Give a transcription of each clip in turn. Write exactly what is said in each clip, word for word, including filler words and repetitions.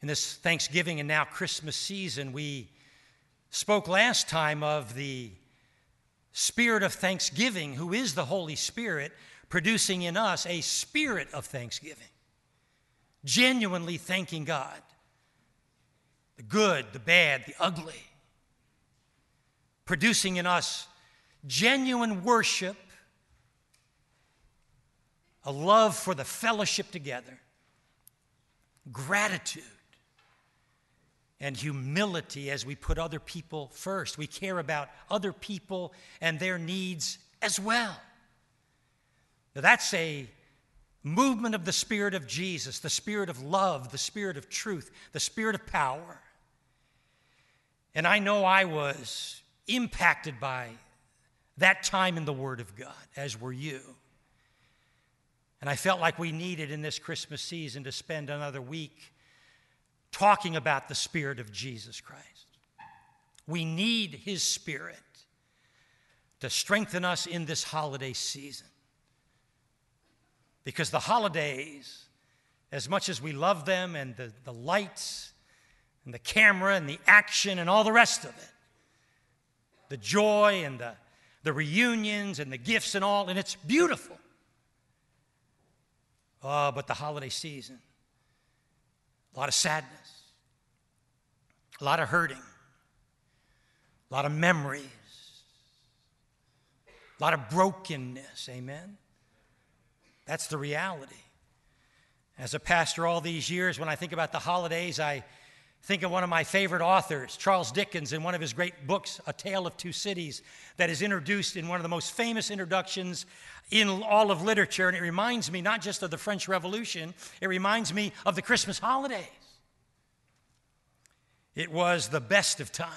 In this Thanksgiving and now Christmas season, we spoke last time of the Spirit of thanksgiving, who is the Holy Spirit, producing in us a spirit of thanksgiving, genuinely thanking God, the good, the bad, the ugly, producing in us genuine worship, a love for the fellowship together, gratitude, and humility as we put other people first. We care about other people and their needs as well. Now, that's a movement of the Spirit of Jesus, the Spirit of love, the Spirit of truth, the Spirit of power. And I know I was impacted by that time in the Word of God, as were you. And I felt like we needed in this Christmas season to spend another week talking about the Spirit of Jesus Christ. We need His Spirit to strengthen us in this holiday season. Because the holidays, as much as we love them and the, the lights and the camera and the action and all the rest of it, the joy and the, the reunions and the gifts and all, and it's beautiful. Oh, but the holiday season, a lot of sadness, a lot of hurting, a lot of memories, a lot of brokenness, amen? That's the reality. As a pastor all these years, when I think about the holidays, I think of one of my favorite authors, Charles Dickens, in one of his great books, A Tale of Two Cities, that is introduced in one of the most famous introductions in all of literature. And it reminds me not just of the French Revolution, it reminds me of the Christmas holidays. It was the best of times.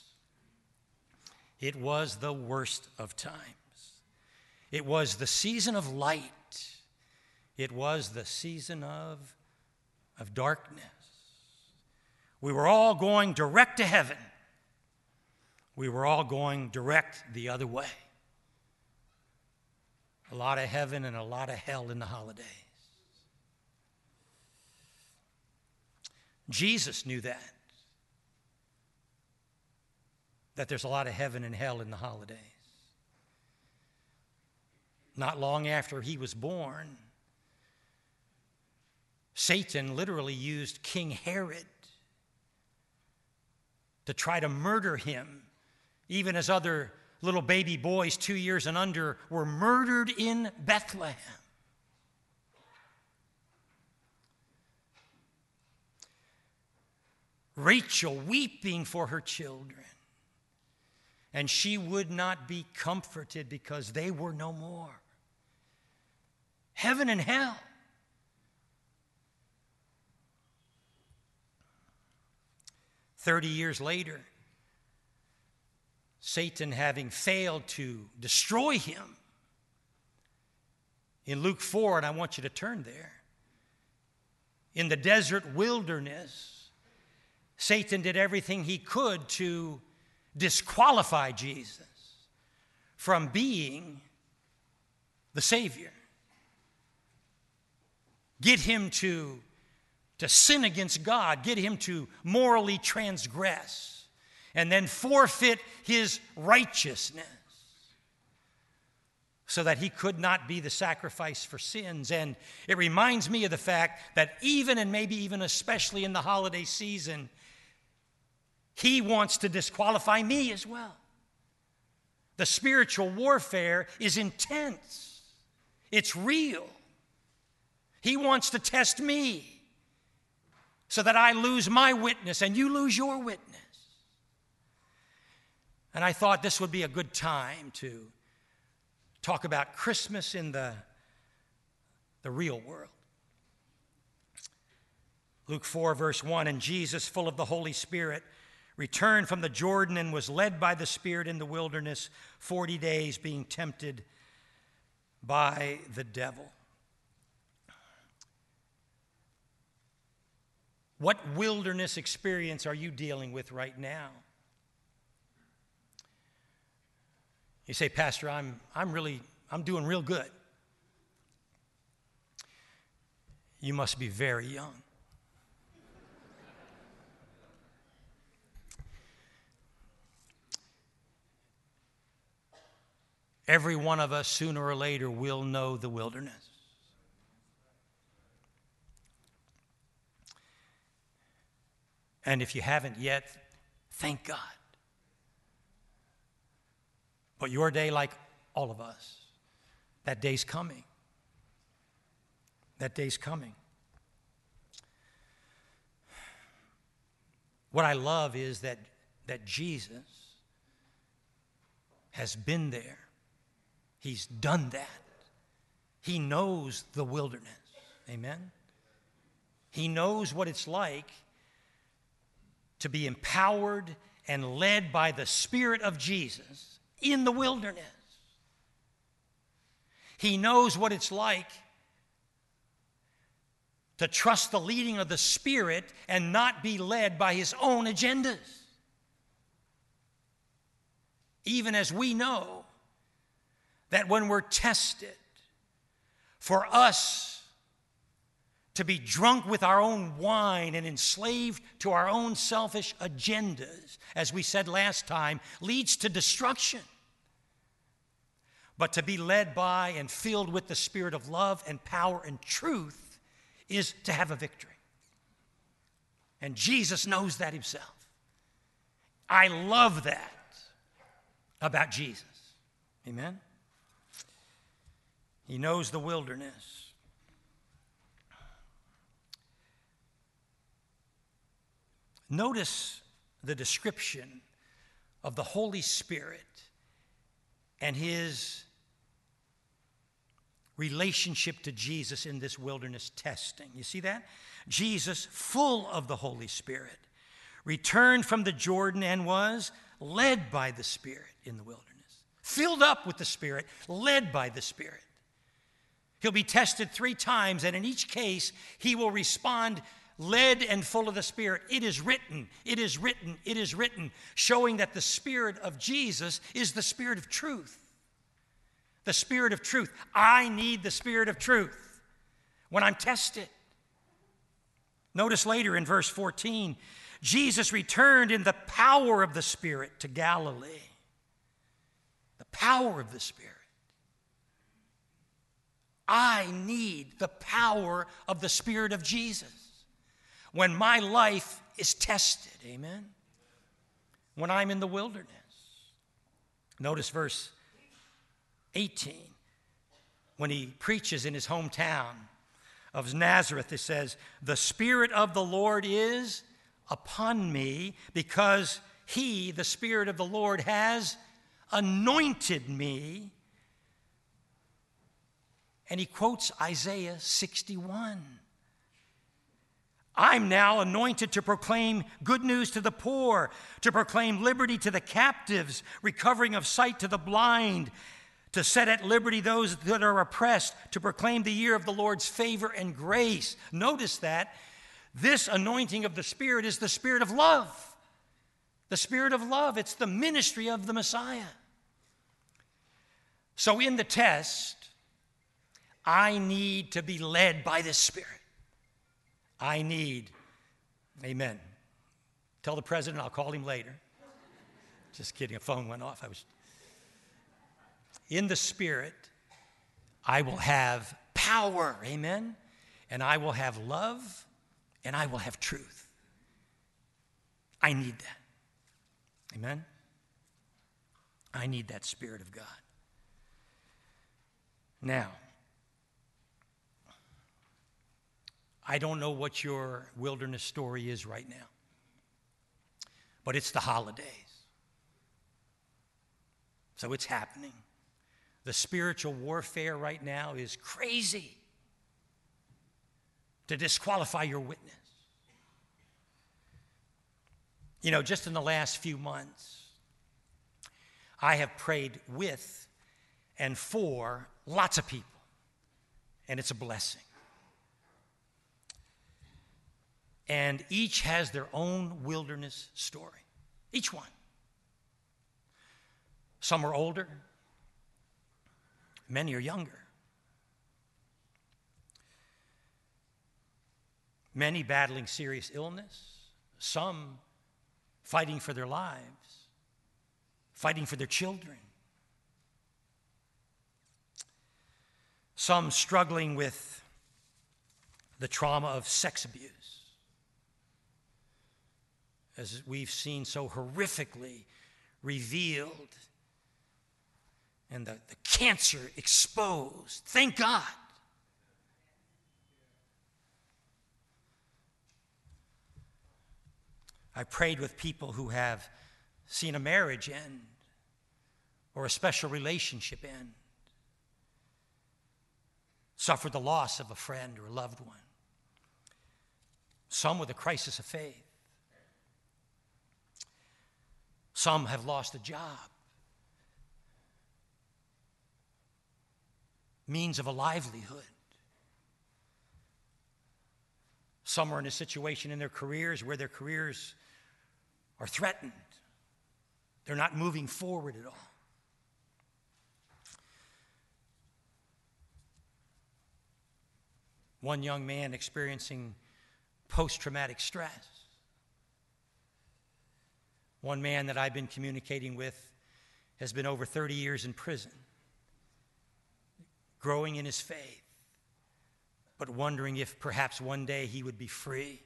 It was the worst of times. It was the season of light. It was the season of, of darkness. We were all going direct to heaven. We were all going direct the other way. A lot of heaven and a lot of hell in the holidays. Jesus knew that. That there's a lot of heaven and hell in the holidays. Not long after he was born, Satan literally used King Herod to try to murder him, even as other little baby boys two years and under were murdered in Bethlehem. Rachel weeping for her children, and she would not be comforted because they were no more. Heaven and hell. Thirty years later, Satan having failed to destroy him, in Luke four, and I want you to turn there, in the desert wilderness, Satan did everything he could to disqualify Jesus from being the Savior. Get him to, to sin against God, get him to morally transgress, and then forfeit his righteousness so that he could not be the sacrifice for sins. And it reminds me of the fact that even and maybe even especially in the holiday season, he wants to disqualify me as well. The spiritual warfare is intense. It's real. He wants to test me so that I lose my witness and you lose your witness. And I thought this would be a good time to talk about Christmas in the, the real world. Luke four, verse one, and Jesus, full of the Holy Spirit, returned from the Jordan and was led by the Spirit in the wilderness forty days, being tempted by the devil. What wilderness experience are you dealing with right now? You say, Pastor, I'm, I'm really, I'm doing real good. You must be very young. Every one of us, sooner or later, will know the wilderness. And if you haven't yet, thank God. But your day, like all of us, that day's coming. That day's coming. What I love is that, that Jesus has been there. He's done that. He knows the wilderness. Amen? He knows what it's like to be empowered and led by the Spirit of Jesus in the wilderness. He knows what it's like to trust the leading of the Spirit and not be led by his own agendas. Even as we know that when we're tested, for us to be drunk with our own wine and enslaved to our own selfish agendas, as we said last time, leads to destruction. But to be led by and filled with the Spirit of love and power and truth is to have a victory. And Jesus knows that himself. I love that about Jesus. Amen? He knows the wilderness. Notice the description of the Holy Spirit and his relationship to Jesus in this wilderness testing. You see that? Jesus, full of the Holy Spirit, returned from the Jordan and was led by the Spirit in the wilderness. Filled up with the Spirit, led by the Spirit. He'll be tested three times, and in each case, he will respond led and full of the Spirit. It is written, it is written, it is written, showing that the Spirit of Jesus is the Spirit of truth. The Spirit of truth. I need the Spirit of truth when I'm tested. Notice later in verse fourteen, Jesus returned in the power of the Spirit to Galilee. The power of the Spirit. I need the power of the Spirit of Jesus when my life is tested. Amen? When I'm in the wilderness. Notice verse eighteen. When he preaches in his hometown of Nazareth, it says, "The Spirit of the Lord is upon me, because he, the Spirit of the Lord, has anointed me." And he quotes Isaiah sixty-one. I'm now anointed to proclaim good news to the poor, to proclaim liberty to the captives, recovering of sight to the blind, to set at liberty those that are oppressed, to proclaim the year of the Lord's favor and grace. Notice that this anointing of the Spirit is the Spirit of love. The Spirit of love. It's the ministry of the Messiah. So in the test, I need to be led by the Spirit. I need, amen. Tell the president I'll call him later. Just kidding, a phone went off. I was in the Spirit. I will have power, amen, and I will have love, and I will have truth. I need that, amen. I need that Spirit of God. Now, I don't know what your wilderness story is right now, but it's the holidays. So it's happening. The spiritual warfare right now is crazy to disqualify your witness. You know, just in the last few months, I have prayed with and for lots of people, and it's a blessing. And each has their own wilderness story. Each one. Some are older. Many are younger. Many battling serious illness. Some fighting for their lives. Fighting for their children. Some struggling with the trauma of sex abuse, as we've seen so horrifically revealed, and the, the cancer exposed. Thank God. I prayed with people who have seen a marriage end or a special relationship end, suffered the loss of a friend or a loved one, some with a crisis of faith. Some have lost a job, means of a livelihood. Some are in a situation in their careers where their careers are threatened. They're not moving forward at all. One young man experiencing post-traumatic stress. One man that I've been communicating with has been over thirty years in prison, growing in his faith, but wondering if perhaps one day he would be free.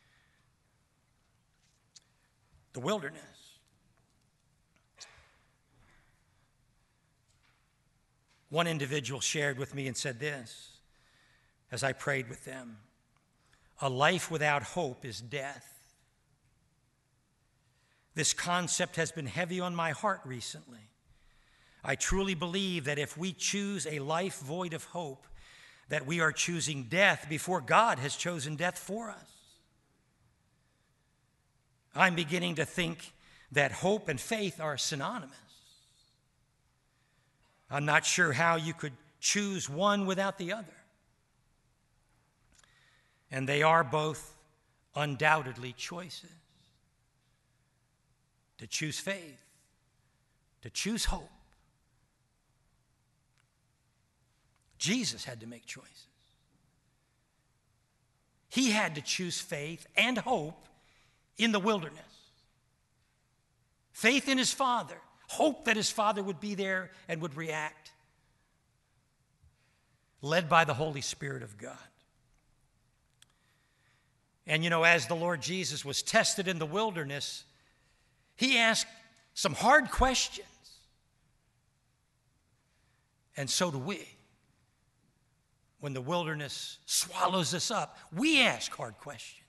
The wilderness. One individual shared with me and said this as I prayed with them: a life without hope is death. This concept has been heavy on my heart recently. I truly believe that if we choose a life void of hope, that we are choosing death before God has chosen death for us. I'm beginning to think that hope and faith are synonymous. I'm not sure how you could choose one without the other. And they are both undoubtedly choices. To choose faith, to choose hope. Jesus had to make choices. He had to choose faith and hope in the wilderness. Faith in his Father, hope that his Father would be there and would react, led by the Holy Spirit of God. And you know, as the Lord Jesus was tested in the wilderness, he asked some hard questions. And so do we. When the wilderness swallows us up, we ask hard questions.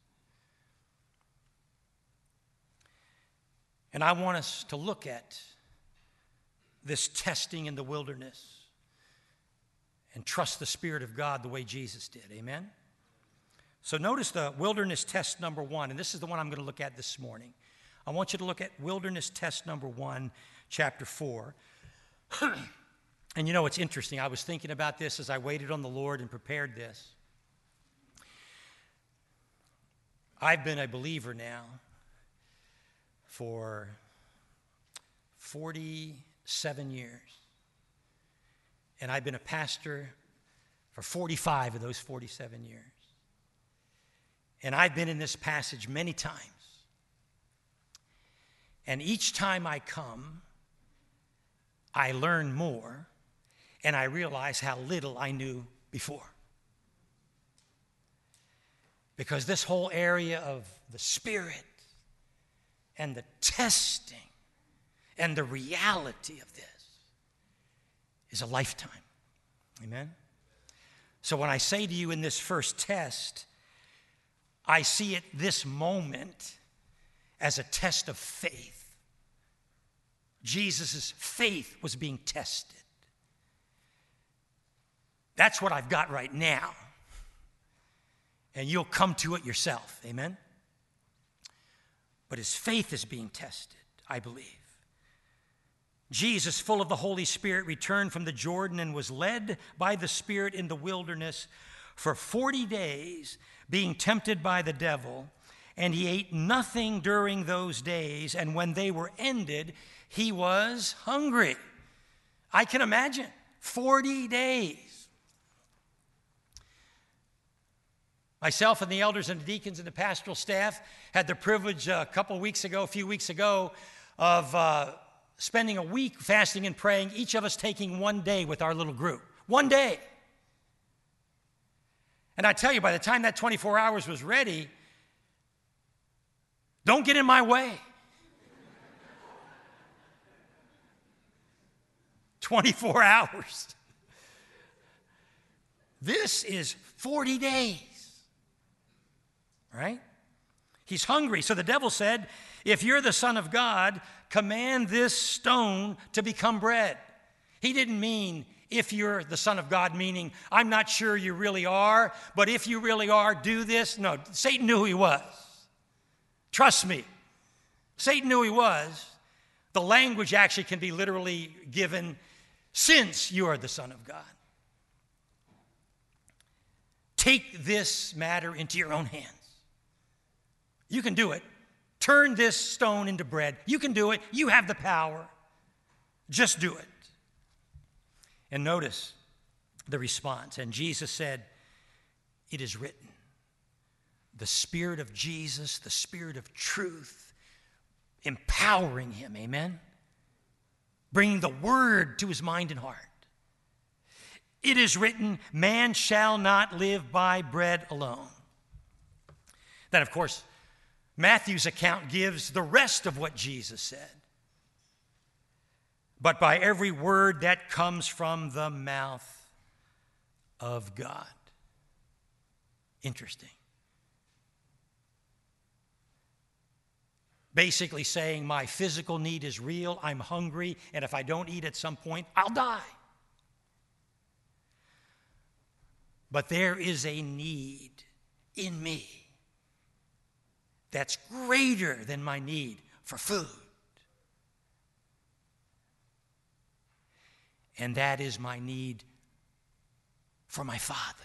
And I want us to look at this testing in the wilderness and trust the Spirit of God the way Jesus did. Amen? So notice the wilderness test number one, and this is the one I'm going to look at this morning. I want you to look at wilderness test number one, chapter four. And you know, it's interesting. I was thinking about this as I waited on the Lord and prepared this. I've been a believer now for forty-seven years. And I've been a pastor for forty-five of those forty-seven years. And I've been in this passage many times. And each time I come, I learn more, and I realize how little I knew before. Because this whole area of the Spirit and the testing and the reality of this is a lifetime. Amen? So when I say to you in this first test, I see it this moment as a test of faith. Jesus' faith was being tested. That's what I've got right now. And you'll come to it yourself. Amen? But his faith is being tested, I believe. Jesus, full of the Holy Spirit, returned from the Jordan and was led by the Spirit in the wilderness for forty days, being tempted by the devil. And he ate nothing during those days. And when they were ended, he was hungry. I can imagine. forty days. Myself and the elders and the deacons and the pastoral staff had the privilege a couple weeks ago, a few weeks ago, of uh, spending a week fasting and praying, each of us taking one day with our little group. One day. And I tell you, by the time that twenty-four hours was ready, don't get in my way. twenty-four hours. This is forty days. Right? He's hungry. So the devil said, if you're the Son of God, command this stone to become bread. He didn't mean if you're the Son of God, meaning I'm not sure you really are, but if you really are, do this. No, Satan knew who he was. Trust me. Satan knew who he was. The language actually can be literally given, since you are the Son of God. Take this matter into your own hands. You can do it. Turn this stone into bread. You can do it. You have the power. Just do it. And notice the response. And Jesus said, it is written. The Spirit of Jesus, the Spirit of truth, empowering him, amen? Bringing the word to his mind and heart. It is written, man shall not live by bread alone. Then, of course, Matthew's account gives the rest of what Jesus said. But by every word that comes from the mouth of God. Interesting. Basically saying my physical need is real, I'm hungry, and if I don't eat at some point, I'll die. But there is a need in me that's greater than my need for food. And that is my need for my Father.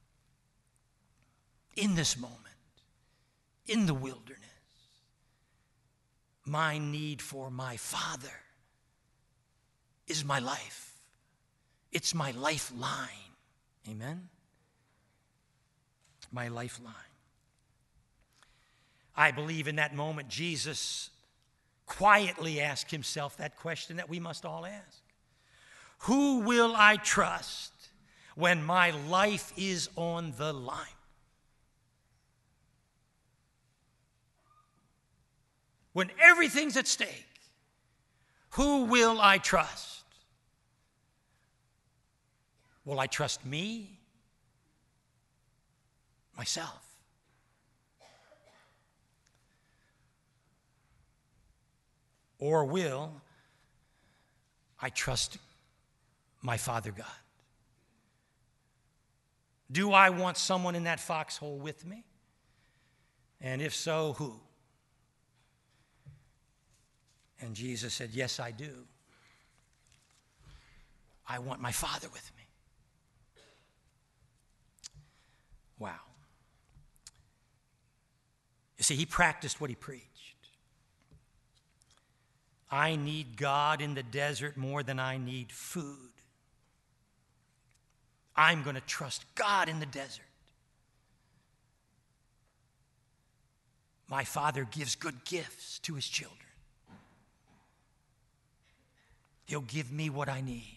In this moment, in the wilderness, my need for my Father is my life. It's my lifeline. Amen? My lifeline. I believe in that moment Jesus quietly asked himself that question that we must all ask. Who will I trust when my life is on the line? When everything's at stake, who will I trust? Will I trust me? Myself? Or will I trust my Father God? Do I want someone in that foxhole with me? And if so, who? And Jesus said, yes, I do. I want my Father with me. Wow. You see, he practiced what he preached. I need God in the desert more than I need food. I'm going to trust God in the desert. My Father gives good gifts to his children. He'll give me what I need.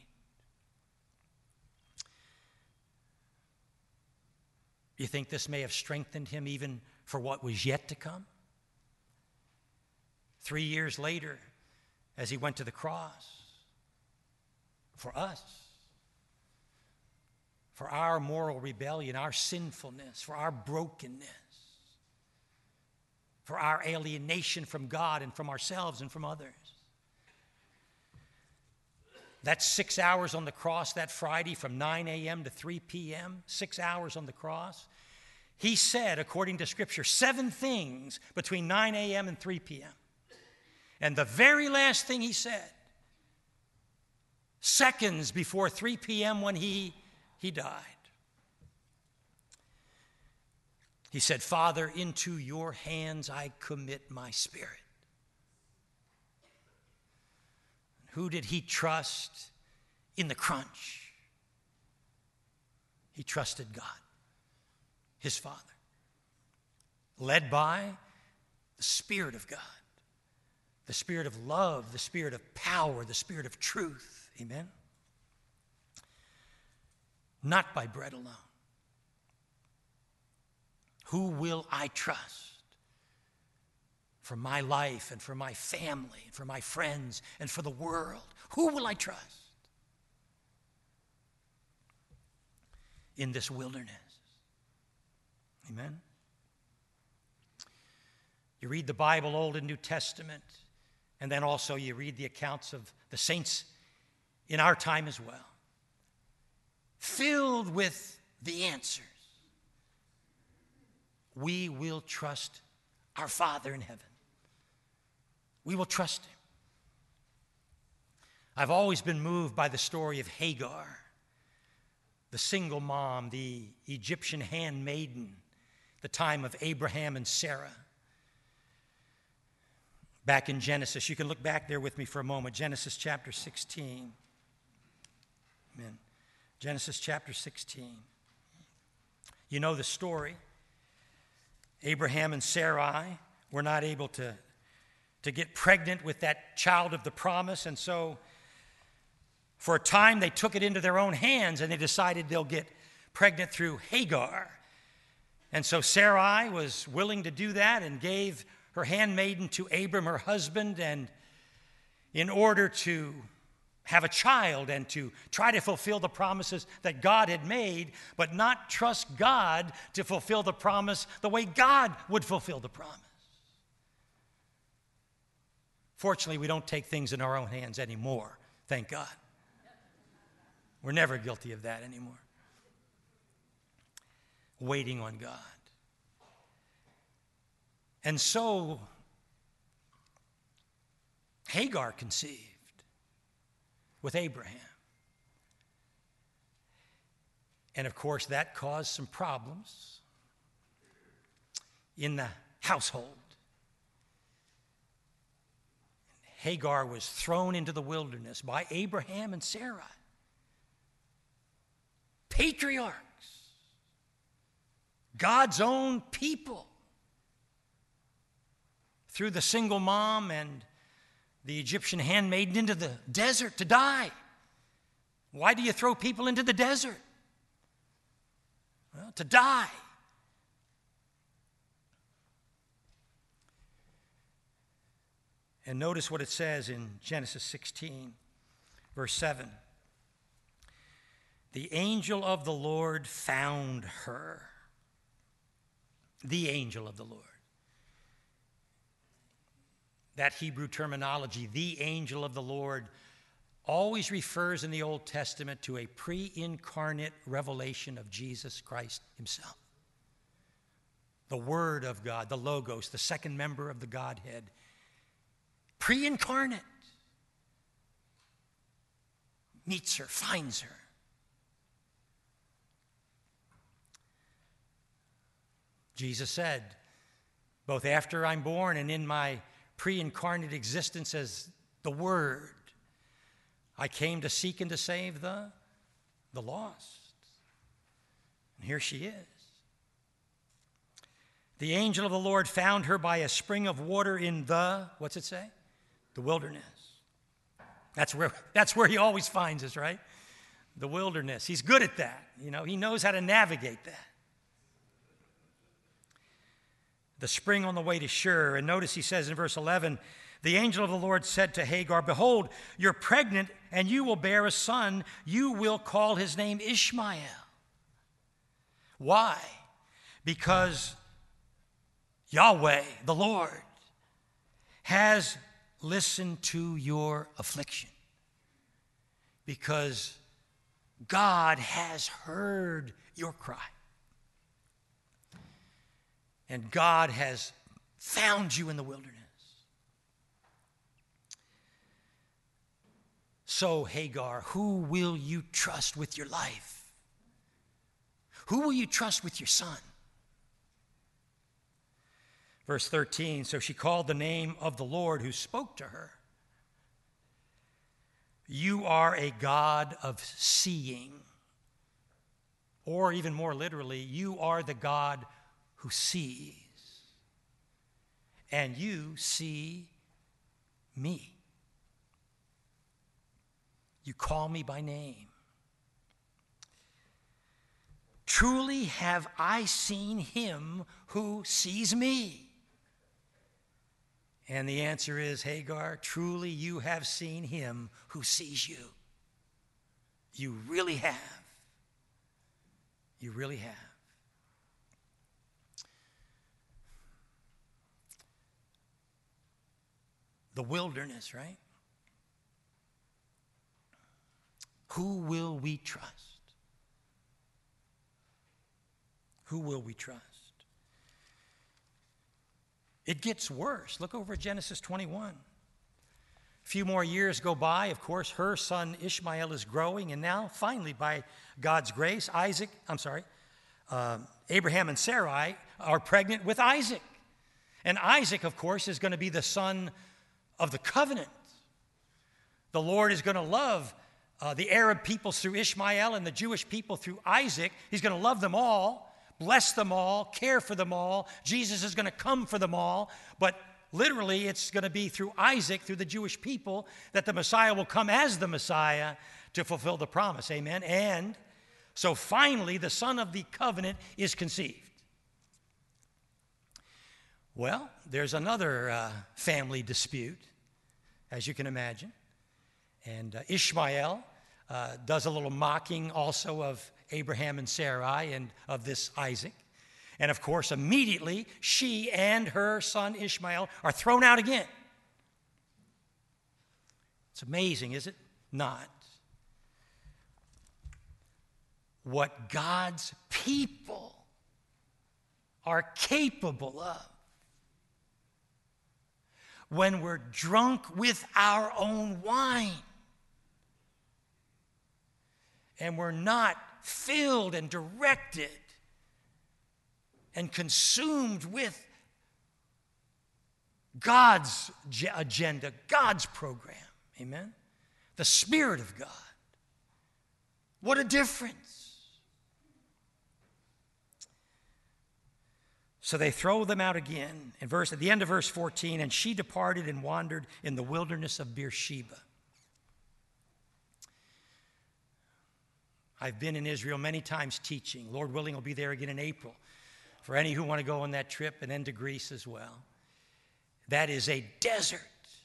You think this may have strengthened him even for what was yet to come? Three years later, as he went to the cross, for us, for our moral rebellion, our sinfulness, for our brokenness, for our alienation from God and from ourselves and from others. That six hours on the cross that Friday from nine a.m. to three p.m., six hours on the cross, he said, according to Scripture, seven things between nine a.m. and three p.m. And the very last thing he said, seconds before three p.m. when he, he died, he said, Father, into your hands I commit my spirit. Who did he trust in the crunch? He trusted God, his Father, led by the Spirit of God, the Spirit of love, the Spirit of power, the Spirit of truth. Amen? Not by bread alone. Who will I trust for my life and for my family and for my friends and for the world? Who will I trust in this wilderness? Amen? You read the Bible, Old and New Testament, and then also you read the accounts of the saints in our time as well, filled with the answers. We will trust our Father in heaven. We will trust him. I've always been moved by the story of Hagar, the single mom, the Egyptian handmaiden, the time of Abraham and Sarah. Back in Genesis, you can look back there with me for a moment. Genesis chapter sixteen. Amen. Genesis chapter sixteen. You know the story. Abraham and Sarai were not able to, to get pregnant with that child of the promise, and so for a time they took it into their own hands and they decided they'll get pregnant through Hagar. And so Sarai was willing to do that and gave her handmaiden to Abram, her husband, and in order to have a child and to try to fulfill the promises that God had made, but not trust God to fulfill the promise the way God would fulfill the promise. Fortunately, we don't take things in our own hands anymore, thank God. We're never guilty of that anymore. Waiting on God. And so, Hagar conceived with Abraham. And of course, that caused some problems in the household. Hagar was thrown into the wilderness by Abraham and Sarai, patriarchs, God's own people, threw the single mom and the Egyptian handmaiden into the desert to die. Why do you throw people into the desert? Well, to die. And notice what it says in Genesis sixteen, verse seven. The angel of the Lord found her. The angel of the Lord. That Hebrew terminology, the angel of the Lord, always refers in the Old Testament to a pre-incarnate revelation of Jesus Christ himself. The Word of God, the Logos, the second member of the Godhead, pre-incarnate, meets her, finds her. Jesus said, both after I'm born and in my pre-incarnate existence as the Word, I came to seek and to save the, the lost. And here she is. The angel of the Lord found her by a spring of water in the, what's it say? The wilderness. That's where, that's where he always finds us, right? The wilderness. He's good at that. You know, he knows how to navigate that. The spring on the way to Shur. And notice he says in verse eleven, the angel of the Lord said to Hagar, behold, you're pregnant and you will bear a son. You will call his name Ishmael. Why? Because Yahweh, the Lord, has listened to your affliction. Because God has heard your cry. And God has found you in the wilderness. So, Hagar, who will you trust with your life? Who will you trust with your son? Verse thirteen, so she called the name of the Lord who spoke to her. You are a God of seeing. Or even more literally, you are the God who sees. And you see me. You call me by name. truly have I seen him who sees me? And the answer is, Hagar, truly you have seen him who sees you. You really have. You really have. The wilderness, right? Who will we trust? Who will we trust? It gets worse. Look over at Genesis twenty-one. A few more years go by. Of course, her son Ishmael is growing, and now, finally, by God's grace, Isaac, I'm sorry, uh, Abraham and Sarai are pregnant with Isaac. And Isaac, of course, is going to be the son of the covenant. The Lord is going to love uh, the Arab peoples through Ishmael and the Jewish people through Isaac. He's going to love them all, bless them all, care for them all. Jesus is going to come for them all. But literally, it's going to be through Isaac, through the Jewish people, that the Messiah will come as the Messiah to fulfill the promise. Amen. And so finally, the son of the covenant is conceived. Well, there's another uh, family dispute, as you can imagine. And uh, Ishmael uh, does a little mocking also of Abraham and Sarai and of this Isaac. And of course, immediately, she and her son Ishmael are thrown out again. It's amazing, is it not? What God's people are capable of when we're drunk with our own wine and we're not filled and directed and consumed with God's agenda, God's program. Amen? The Spirit of God. What a difference. So they throw them out again. In verse, at the end of verse fourteen, and she departed and wandered in the wilderness of Beersheba. I've been in Israel many times teaching. Lord willing, I'll be there again in April for any who want to go on that trip, and then to Greece as well. That is a desert.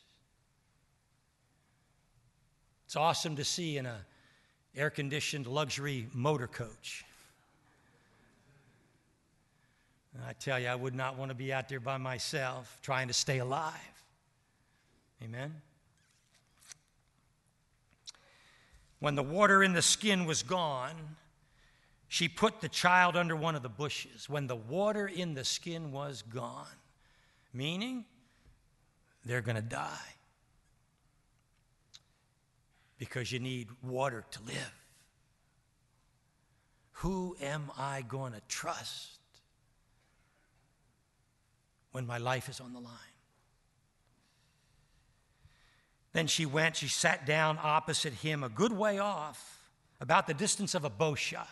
It's awesome to see in a air-conditioned luxury motor coach. I tell you, I would not want to be out there by myself trying to stay alive. Amen? When the water in the skin was gone, she put the child under one of the bushes. When the water in the skin was gone, meaning they're going to die because you need water to live. Who am I going to trust when my life is on the line? Then she went, she sat down opposite him a good way off, about the distance of a bow shot.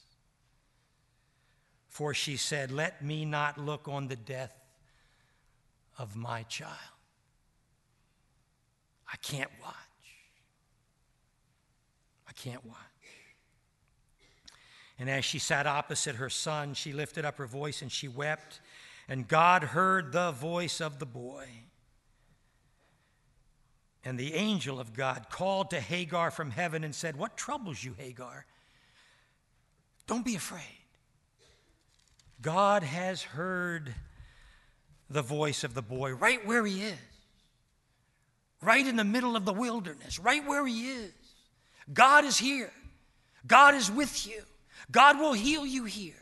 For she said, let me not look on the death of my child. I can't watch. I can't watch. And as she sat opposite her son, she lifted up her voice and she wept. And God heard the voice of the boy. And the angel of God called to Hagar from heaven and said, what troubles you, Hagar? Don't be afraid. God has heard the voice of the boy right where he is. Right in the middle of the wilderness, right where he is. God is here. God is with you. God will heal you here.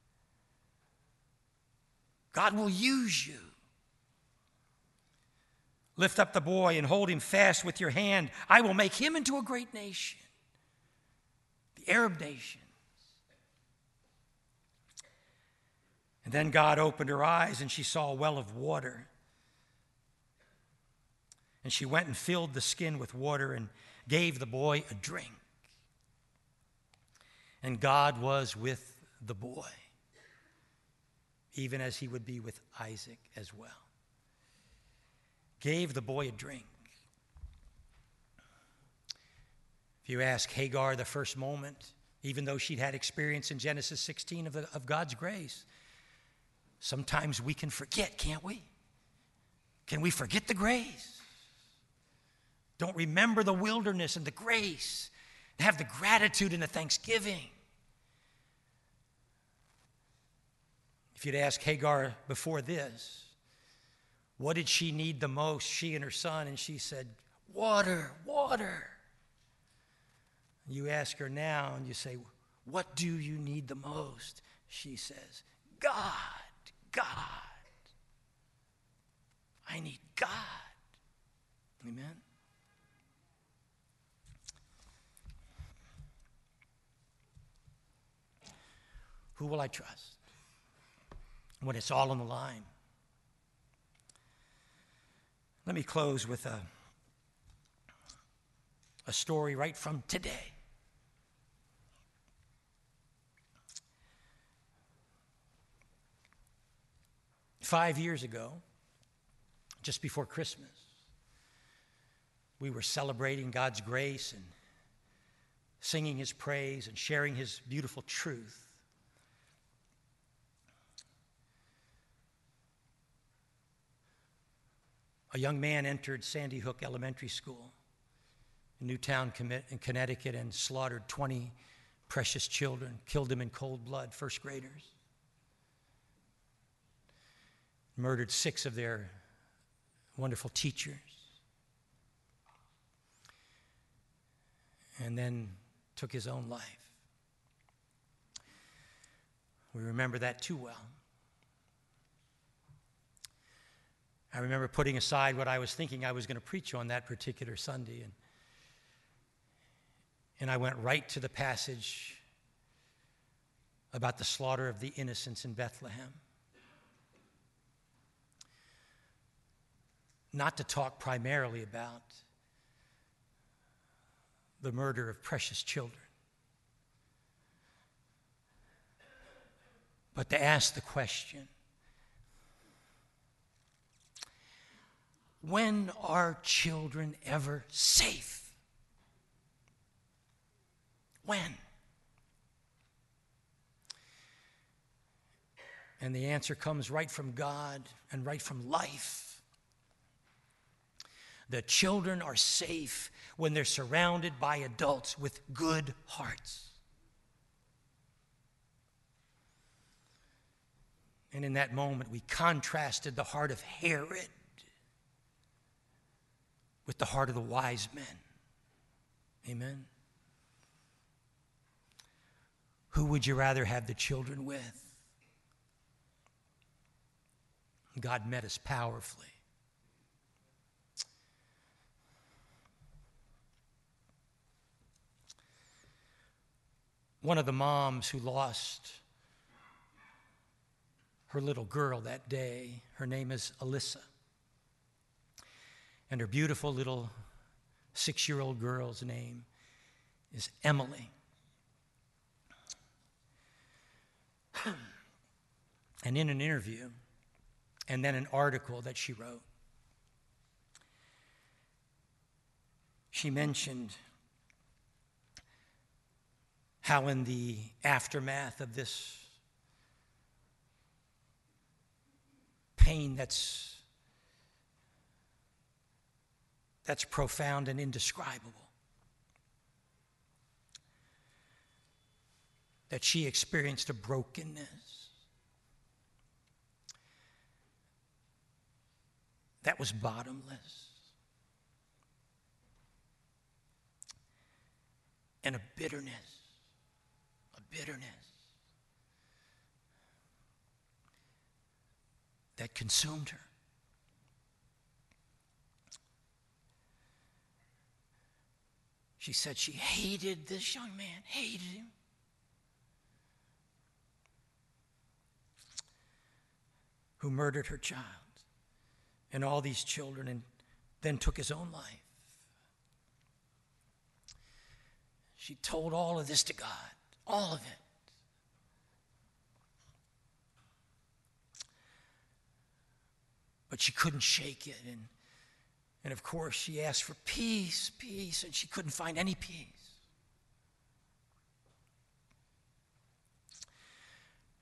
God will use you. Lift up the boy and hold him fast with your hand. I will make him into a great nation. The Arab nation. And then God opened her eyes and she saw a well of water. And she went and filled the skin with water and gave the boy a drink. And God was with the boy, even as he would be with Isaac as well. Gave the boy a drink. If you ask Hagar the first moment even though she'd had experience in Genesis sixteen of, the, of God's grace. Sometimes we can forget, can't we? Can we forget the grace? Don't remember the wilderness and the grace, and have the gratitude and the thanksgiving. If you'd ask Hagar before this, what did she need the most, she and her son? And she said, water, water. You ask her now and you say, what do you need the most? She says, God, God. I need God. Amen. Who will I trust when it's all on the line? Let me close with a, a story right from today. Five years ago, just before Christmas, we were celebrating God's grace and singing His praise and sharing His beautiful truth. A young man entered Sandy Hook Elementary School in Newtown, Connecticut, and slaughtered twenty precious children, killed them in cold blood, first graders. Murdered six of their wonderful teachers. And then took his own life. We remember that too well. I remember putting aside what I was thinking I was going to preach on that particular Sunday, and, and I went right to the passage about the slaughter of the innocents in Bethlehem. Not to talk primarily about the murder of precious children, but to ask the question, when are children ever safe? When? And the answer comes right from God and right from life. The children are safe when they're surrounded by adults with good hearts. And in that moment, we contrasted the heart of Herod with the heart of the wise men. Amen. Who would you rather have the children with? God met us powerfully. One of the moms who lost her little girl that day, her name is Alyssa. And her beautiful little six-year-old girl's name is Emily. And in an interview, and then an article that she wrote, she mentioned how in the aftermath of this pain that's that's profound and indescribable, that she experienced a brokenness that was bottomless, and a bitterness, a bitterness that consumed her. She said she hated this young man, hated him. Who murdered her child and all these children and then took his own life. She told all of this to God, all of it. But she couldn't shake it. And, and of course, she asked for peace, peace, and she couldn't find any peace.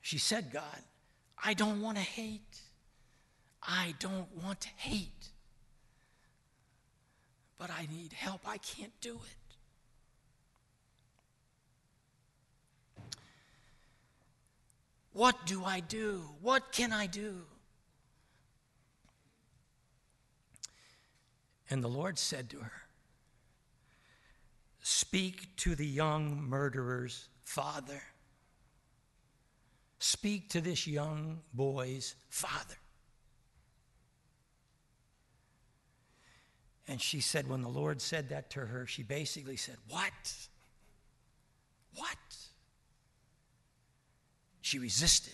She said, God, I don't want to hate. I don't want to hate. But I need help. I can't do it. What do I do? What can I do? And the Lord said to her, speak to the young murderer's father. Speak to this young boy's father. And she said, when the Lord said that to her, she basically said, what? What? She resisted.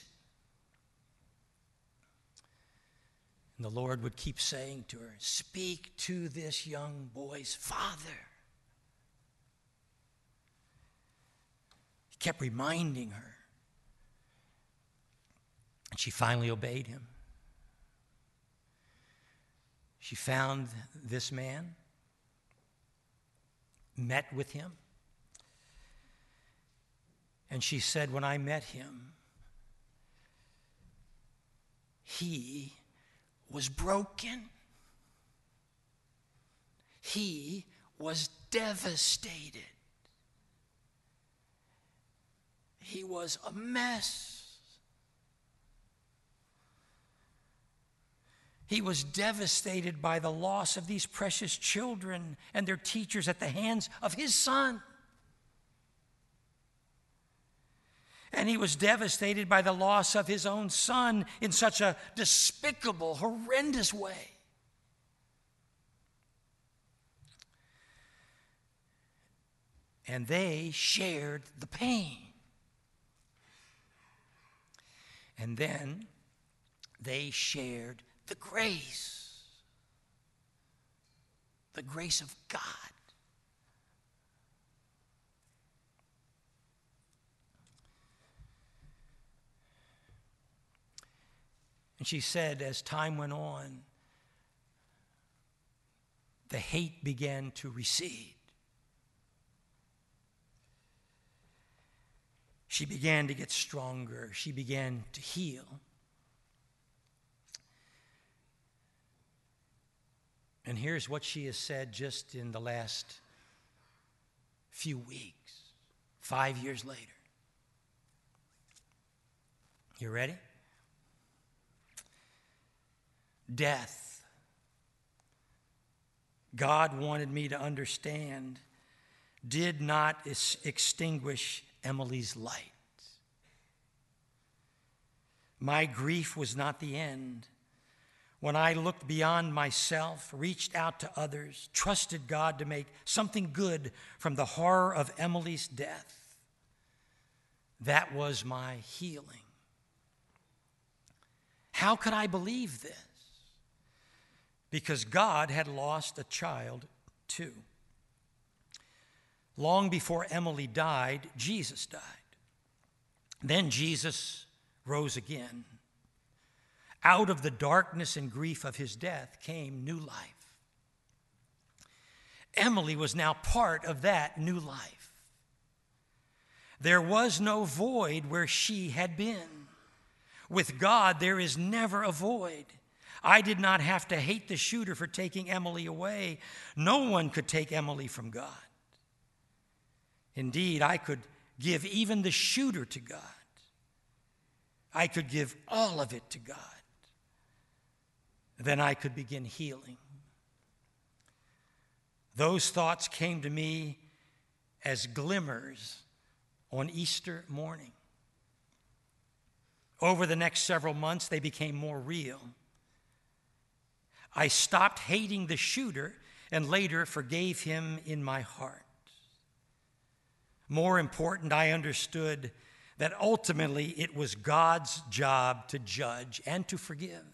And the Lord would keep saying to her, speak to this young boy's father. He kept reminding her. And she finally obeyed him. She found this man, met with him, and she said, when I met him, he was broken. He was devastated. He was a mess. He was devastated by the loss of these precious children and their teachers at the hands of his son. And he was devastated by the loss of his own son in such a despicable, horrendous way. And they shared the pain. And then they shared the grace. The grace of God. And she said, as time went on, the hate began to recede. She began to get stronger. She began to heal. And here's what she has said just in the last few weeks, five years later. You ready? Death. God wanted me to understand, did not is- extinguish Emily's light. My grief was not the end. When I looked beyond myself, reached out to others, trusted God to make something good from the horror of Emily's death, that was my healing. How could I believe this? Because God had lost a child too. Long before Emily died, Jesus died. Then Jesus rose again. Out of the darkness and grief of his death came new life. Emily was now part of that new life. There was no void where she had been. With God, there is never a void. I did not have to hate the shooter for taking Emily away. No one could take Emily from God. Indeed, I could give even the shooter to God. I could give all of it to God. Then I could begin healing. Those thoughts came to me as glimmers on Easter morning. Over the next several months, they became more real. I stopped hating the shooter and later forgave him in my heart. More important, I understood that ultimately it was God's job to judge and to forgive.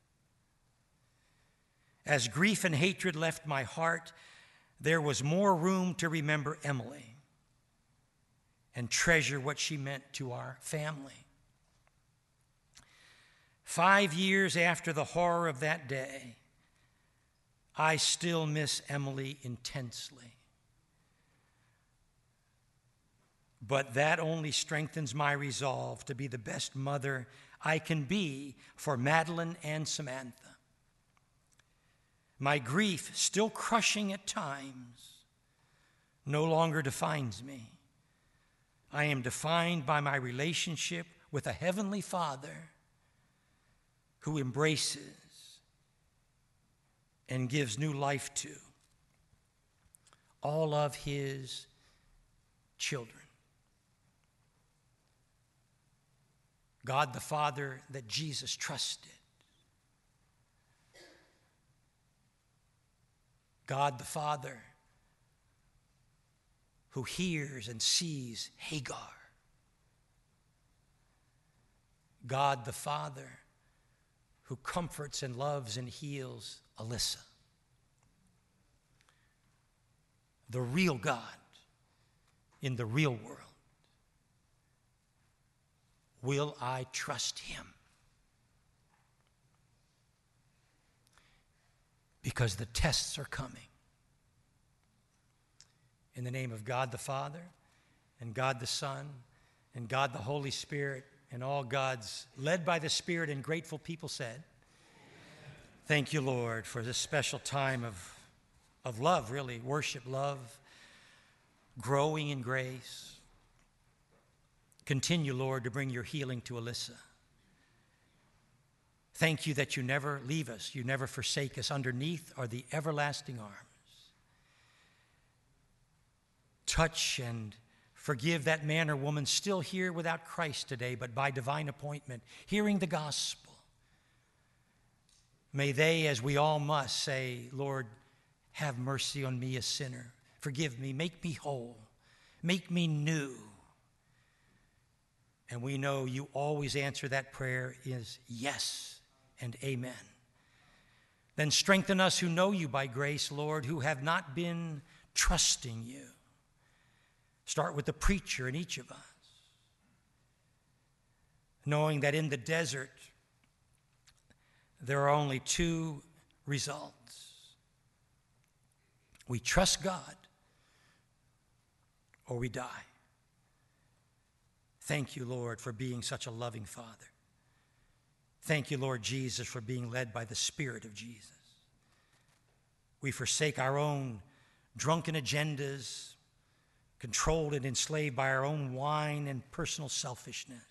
As grief and hatred left my heart, there was more room to remember Emily and treasure what she meant to our family. Five years after the horror of that day, I still miss Emily intensely. but that only strengthens my resolve to be the best mother I can be for Madeline and Samantha. My grief, still crushing at times, no longer defines me. I am defined by my relationship with a Heavenly Father who embraces and gives new life to all of His children. God the Father that Jesus trusted. God the Father who hears and sees Hagar. God the Father who comforts and loves and heals Alyssa. The real God in the real world. Will I trust Him? Because the tests are coming. In the name of God the Father, and God the Son, and God the Holy Spirit, and all God's led by the Spirit and grateful people said, thank you, Lord, for this special time of, of love, really, worship, love, growing in grace. Continue, Lord, to bring your healing to Alyssa. Thank you that you never leave us, you never forsake us. Underneath are the everlasting arms. Touch and forgive that man or woman still here without Christ today, but by divine appointment, hearing the gospel. May they, as we all must, say, Lord, have mercy on me, a sinner. Forgive me, make me whole, make me new. And we know you always answer that prayer is yes and amen. Then strengthen us who know you by grace, Lord, who have not been trusting you. Start with the preacher in each of us, knowing that in the desert there are only two results. We trust God or we die. Thank you, Lord, for being such a loving Father. Thank you, Lord Jesus, for being led by the Spirit of Jesus. We forsake our own drunken agendas, controlled and enslaved by our own wine and personal selfishness.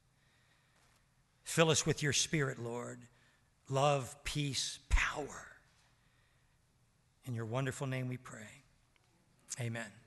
Fill us with your Spirit, Lord. Love, peace, power. In your wonderful name we pray. Amen.